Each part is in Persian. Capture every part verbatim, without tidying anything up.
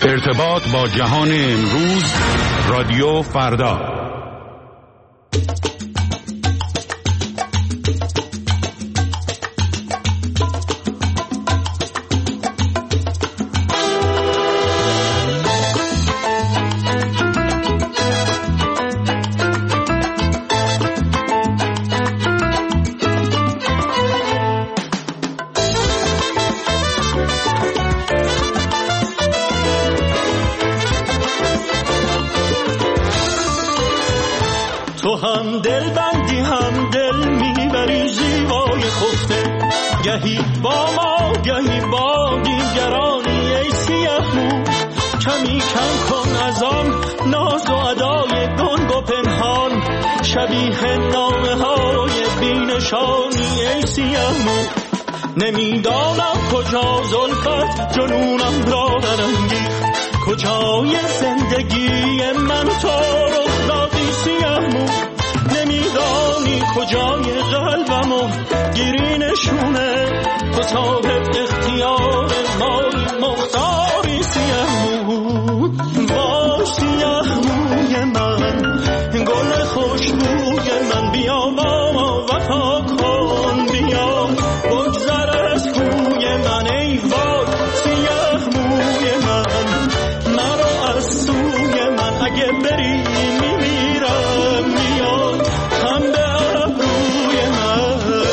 ارتباط با جهان امروز، رادیو فردا. تو هم دل بندی هم دل میبری زیبای خفته، گهی با ما گهی با دیگرانی. ای سیاه مو کمی کم کن از آن ناز و ادای گنگ و پنهان، شبیه نامه های بینشانی. ای سیاه مو نمیدانم کجا زلفت جنونم را برانگیخت، کجای زندگی من تو رخ دادی سیاه مو. نمیدانی کجای قلبمو گیری نشونه، تو صاحب اختیار مایی مختاری سیاه مو. باش سیاه موی من گل خوشبوی من، بیا با ما وفا کن، بیا بگذر از کوی من. ای وای سیاه موی من مرا از سوی من، اگه بری میمیرم، بیا هم به ابروی من.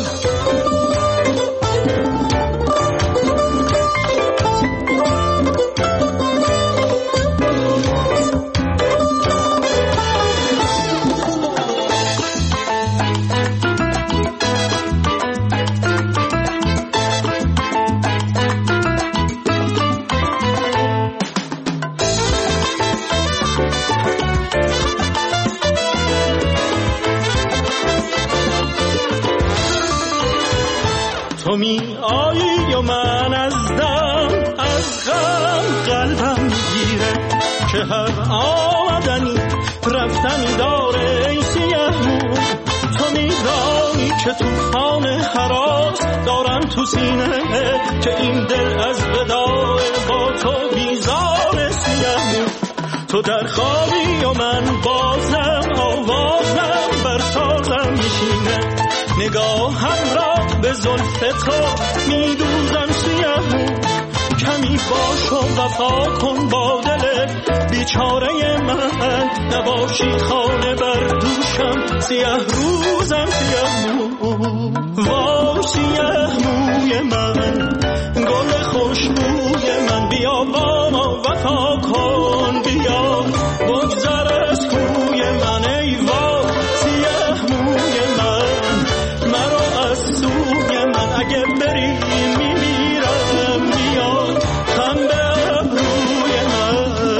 تو می آیی و من از دم از غم قلبم میگیره، که هر آمدنی رفتنی داره. ای سیاه مو تو میدانی که توفان هراس دارم تو سینه، که این دل از وداع با تو بیزاره. سیاه مو تو در خوابی و من بازم آوازم بر سازم میشینه، نگاهم را به زلف تو میدوزم سیاه مو. کمی باش و وفا کن با دل بیچاره من، نباشی خانه بر دوشم سیاه روزم سیاه مو. وا سیاه موی من گل خوشبوی من، بیا با ما وفا کن، بیا بگذر از کوی من. ای وا سیاه موی من مرا از سوی من، اگه بری میمیرم، بیا هم به ابروی من.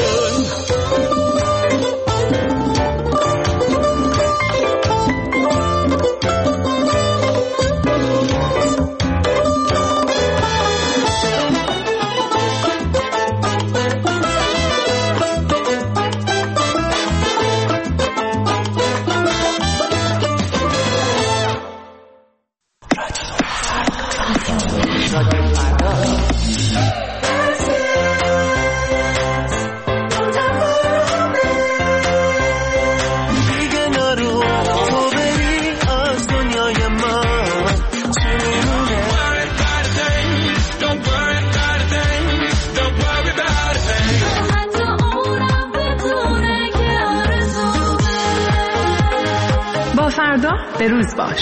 فردا به روز باش.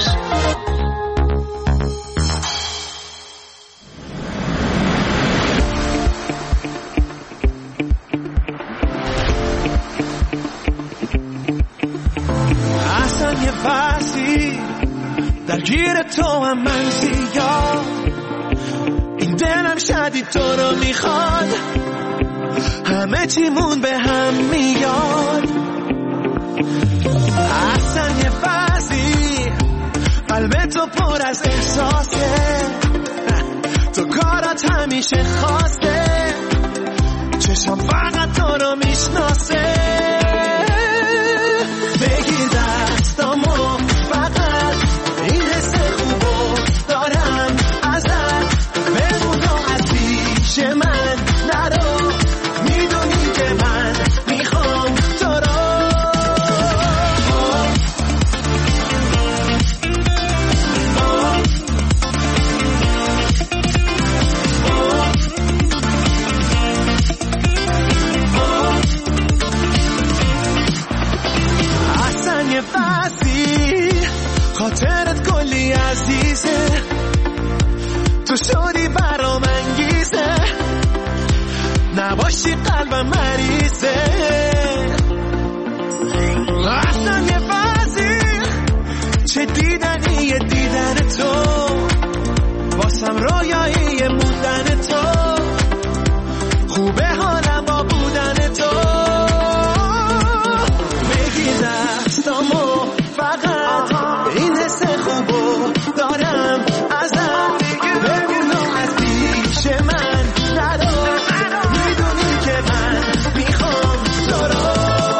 اصلا یه فصلی درگیر تو هم من زیاد، این دلم شدید تو رو میخواد، همه چیمون به هم میاد. اصلا یه فصلی قلب تو پر از احساسه، تو کارات همیشه خواسته، چشم فقط تو رو میشناسه. بگیر دستامو فقط، این حس خوبو دارم ازت، بمون از پیش من نرو، چی قلبم مریضه اصلا یه وزیر چه دیدنی یه دیدن تو واسم رویایی موندن تو خوبه حالم با بودن تو بگیر دستامو فقط این حس خوبو دارم ازم بگو از پیش من ندار میدونی که من میخوام تو رو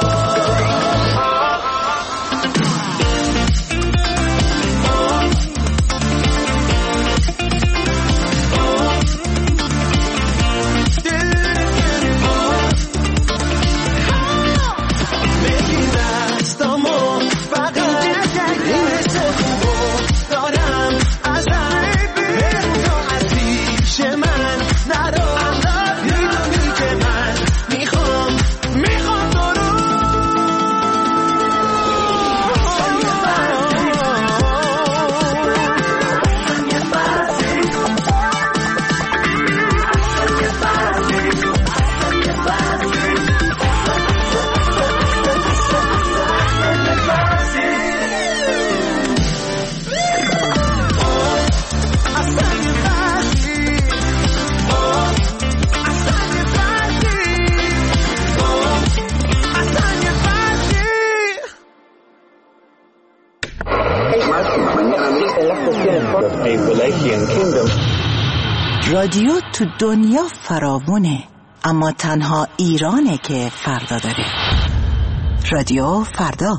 رادیو تو دنیا فراوونه، اما تنها ایرانه که فردا داره. رادیو فردا.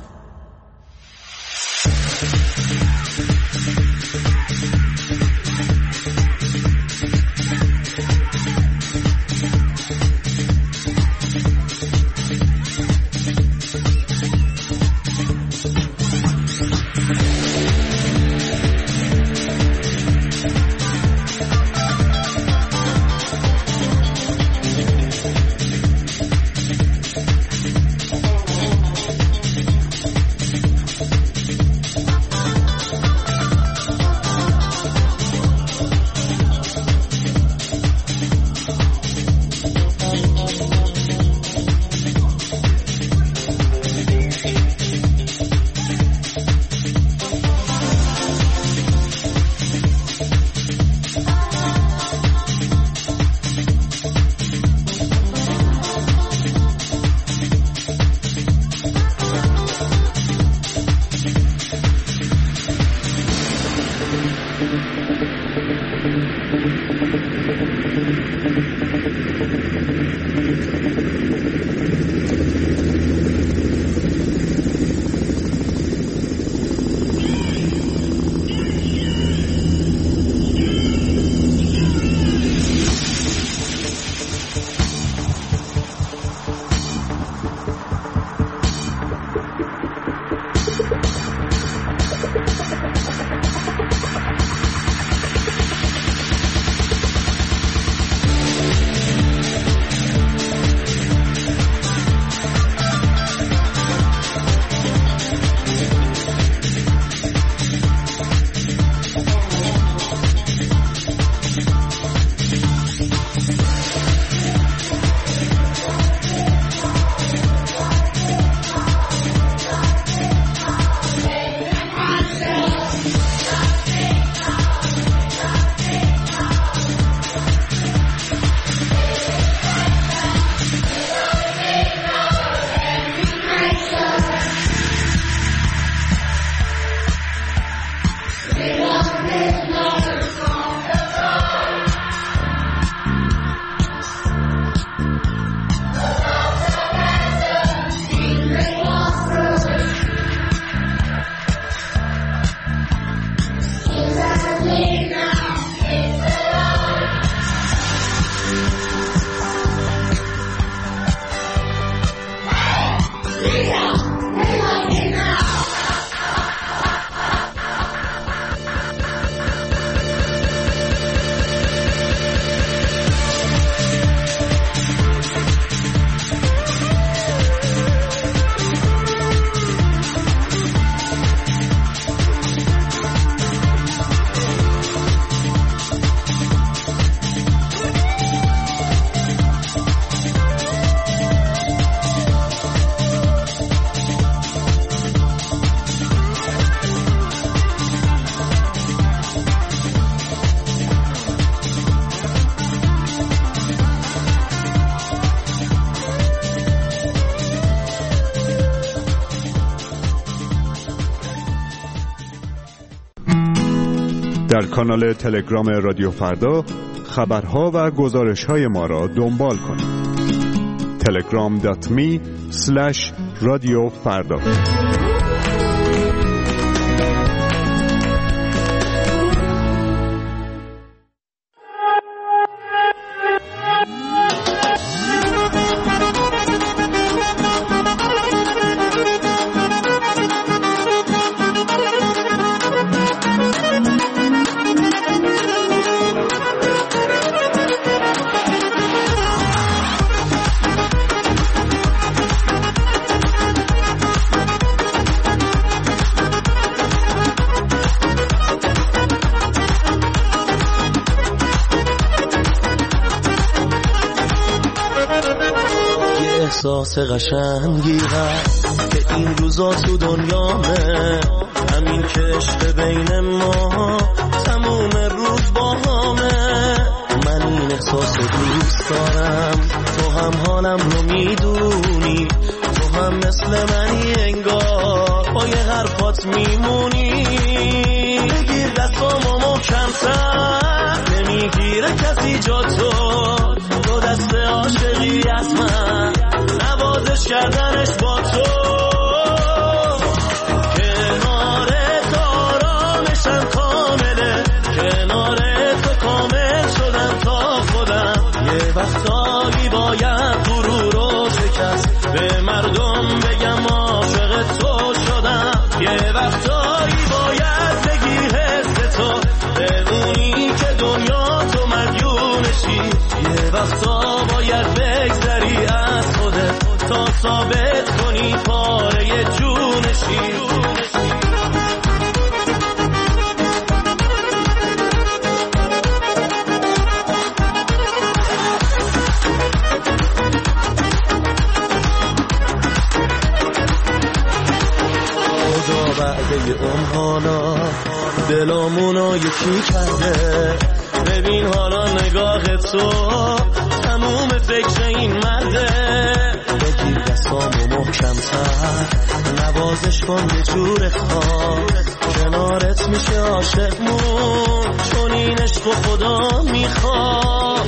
در کانال تلگرام رادیو فردا خبرها و گزارش‌های ما را دنبال کنید. تلگرام دات می اسلش رادیو فردا. احساس قشنگی هست که این روزا تو دنیامه، همین که عشق بین ما تموم روز با همه. من این احساس دوست دارم، تو هم حالم رو میدونی، تو هم مثل منی انگار با یه حرفات میمونی. بگیر دستامو محکم‌تر، نمیگیره کسی جا تو، دو دست عاشقی از من، نوازش کردنش با تو. کنار تو آرامشم کامله، کنار تو کامل شدم تا خودم. یه وقتایی باید غرور رو شکست، به مردم بگم عاشق تو شدم. یه وقتایی باید بگی حس تو، بدونی که دنیا تو مدیونشی. یه وقتا باید بگذری از خودت تا ثابت کنی پاره جونشی. خدا بعد اون حالا دلامونو یکی کرده، ببین حالا نگاه تو تموم فکر این مرده. بگیر دستامو محکم‌تر، نوازش کن یه جور خواه، کنارت میشه عاشقمون، چون این عشق خدا میخواد.